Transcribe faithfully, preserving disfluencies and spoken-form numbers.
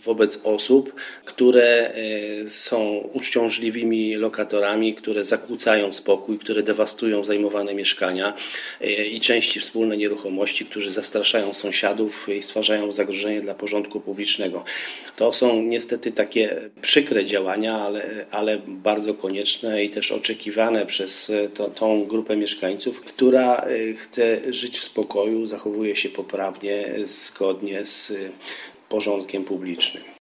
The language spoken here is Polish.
wobec osób, które są uczciążliwymi lokatorami, które zakłócają spokój, które dewastują zajmowane mieszkania i części wspólne nieruchomości, którzy zastraszają sąsiadów i stwarzają zagrożenie dla porządku publicznego. To są niestety takie przykre działania, ale, ale bardzo konieczne i też oczekiwane przez to, tą grupę mieszkańców, która chce żyć w spokoju, zachowuje się poprawnie, zgodnie z porządkiem publicznym.